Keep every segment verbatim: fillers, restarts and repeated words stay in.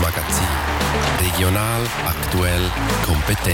Sportmagazin. Regional, aktuell, kompetent.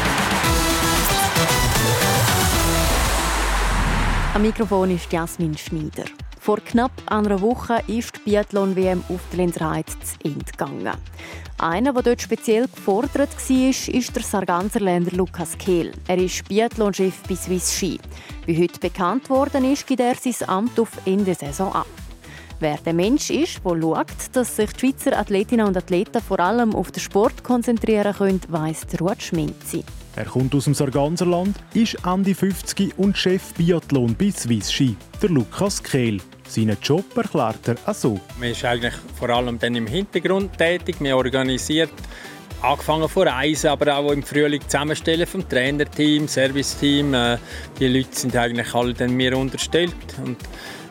Am Mikrofon ist Jasmin Schneider. Vor knapp einer Woche ist die Biathlon-W M auf der Lenzerheide zu Ende gegangen. Einer, der dort speziell gefordert war, ist der Sarganserländer Lukas Kehl. Er ist Biathlon-Chef bei Swiss Ski. Wie heute bekannt worden ist, gibt er sein Amt auf Ende Saison ab. Wer der Mensch ist, der schaut, dass sich die Schweizer Athletinnen und Athleten vor allem auf den Sport konzentrieren können, weiss Ruud Schminzi. Er kommt aus dem Sarganserland, ist Ende fünfzig und Chef Biathlon bei Swiss Ski, der Lukas Kehl. Seinen Job erklärt er auch so. Man ist eigentlich vor allem dann im Hintergrund tätig. Man organisiert, angefangen von Reisen, aber auch im Frühling Zusammenstellen vom Trainerteam, Serviceteam. Die Leute sind eigentlich alle dann mir unterstellt. Und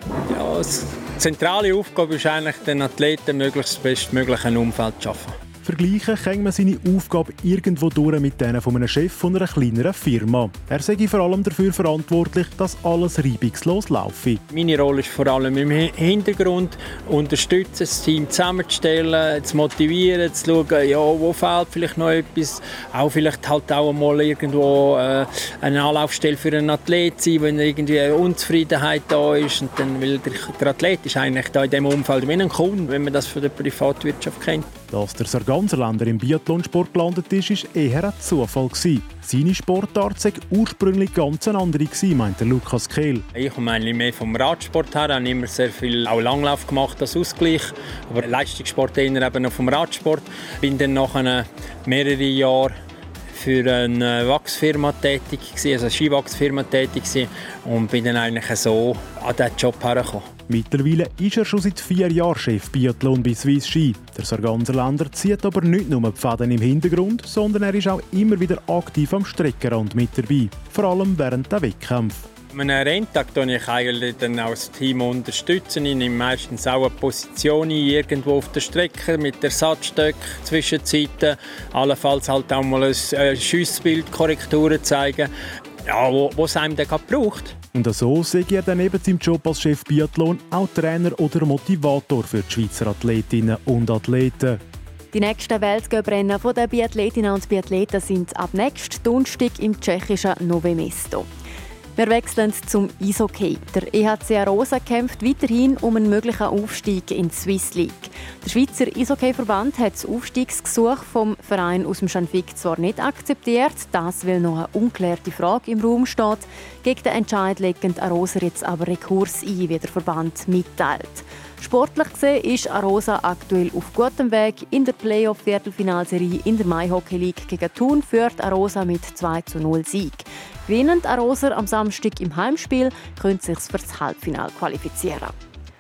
ja, die zentrale Aufgabe ist eigentlich, den Athleten möglichst das bestmögliche Umfeld zu schaffen. Vergleichen kann man seine Aufgabe irgendwo durch mit denen von einem Chef von einer kleineren Firma. Er sei vor allem dafür verantwortlich, dass alles reibungslos laufe. Meine Rolle ist vor allem im Hintergrund, unterstützen, das Team zusammenzustellen, zu motivieren, zu schauen, ja, wo fehlt vielleicht noch etwas. Auch vielleicht halt auch mal irgendwo äh, eine Anlaufstelle für einen Athlet sein, wenn irgendwie eine Unzufriedenheit da ist. Und dann, weil der, der Athlet ist eigentlich da in diesem Umfeld wie ein Kunde, wenn man das von der Privatwirtschaft kennt. Dass der Sarganserländer im Biathlonsport gelandet ist, war eher ein Zufall. Seine Sportart sei ursprünglich ganz eine andere gewesen, meinte Lukas Kehl. Ich komme eigentlich mehr vom Radsport her, habe immer sehr viel auch Langlauf gemacht als Ausgleich, aber Leistungssport eher eben noch vom Radsport. Bin dann nach mehreren Jahren für eine Wachsfirma tätig gewesen, also eine Skiwachsfirma tätig gewesen, und bin dann eigentlich so an diesen Job hergekommen. Mittlerweile ist er schon seit vier Jahren Chef Biathlon bei Swiss Ski. Der Sarganserländer zieht aber nicht nur die Fäden im Hintergrund, sondern er ist auch immer wieder aktiv am Streckenrand mit dabei. Vor allem während der Wettkämpfe. An einem Renntag unterstütze ich eigentlich dann auch das Team. Unterstützen. Ich nehme meistens auch eine Position ein, irgendwo auf der Strecke mit Ersatzstöcken, Zwischenzeiten. Allenfalls halt auch mal ein Schussbild, Korrekturen zeigen, ja, wo, wo es einem dann gerade braucht. Und so sehe er dann neben seinem Job als Chef Biathlon auch Trainer oder Motivator für die Schweizer Athletinnen und Athleten. Die nächsten Weltcuprennen der Biathletinnen und Biathleten sind ab nächsten Donnerstag im tschechischen Nové Mesto. Wir wechseln zum Eishockey. Der E H C Arosa kämpft weiterhin um einen möglichen Aufstieg in die Swiss League. Der Schweizer Eishockey-Verband hat das Aufstiegsgesuch vom Verein aus dem Schanfigg zwar nicht akzeptiert, das weil noch eine ungeklärte Frage im Raum steht. Gegen den Entscheid legt Arosa jetzt aber Rekurs ein, wie der Verband mitteilt. Sportlich gesehen ist Arosa aktuell auf gutem Weg. In der Playoff-Viertelfinalserie in der Mai Hockey League gegen Thun führt Arosa mit zwei zu null Sieg. Gewinnend Arosa am Samstag im Heimspiel könnte sich für das Halbfinale qualifizieren.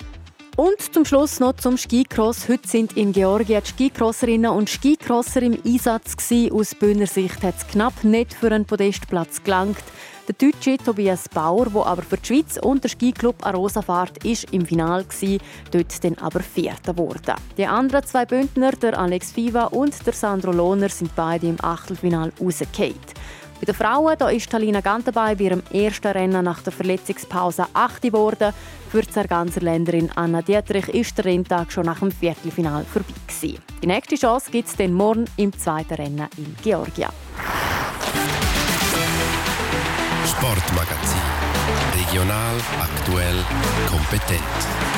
Und zum Schluss noch zum Skicross. Heute sind in Georgien die Skicrosserinnen und Skicrosser im Einsatz gewesen. Aus Bühner Sicht hat es knapp nicht für einen Podestplatz gelangt. Der Deutsche Tobias Bauer, der aber für die Schweiz und der Skiclub Arosa fährt, war im Finale, dort dann aber Vierter geworden. Die anderen zwei Bündner, der Alex Fiva und der Sandro Lohner, sind beide im Achtelfinale rausgefallen. Bei den Frauen da ist Talina Gantenbay bei ihrem ersten Rennen nach der Verletzungspause Achte geworden. Für die Sarganserländerin Anna Dietrich ist der Renntag schon nach dem Viertelfinale vorbei gewesen. Die nächste Chance gibt es dann morgen im zweiten Rennen in Georgien. Sportmagazin. Regional, aktuell, kompetent.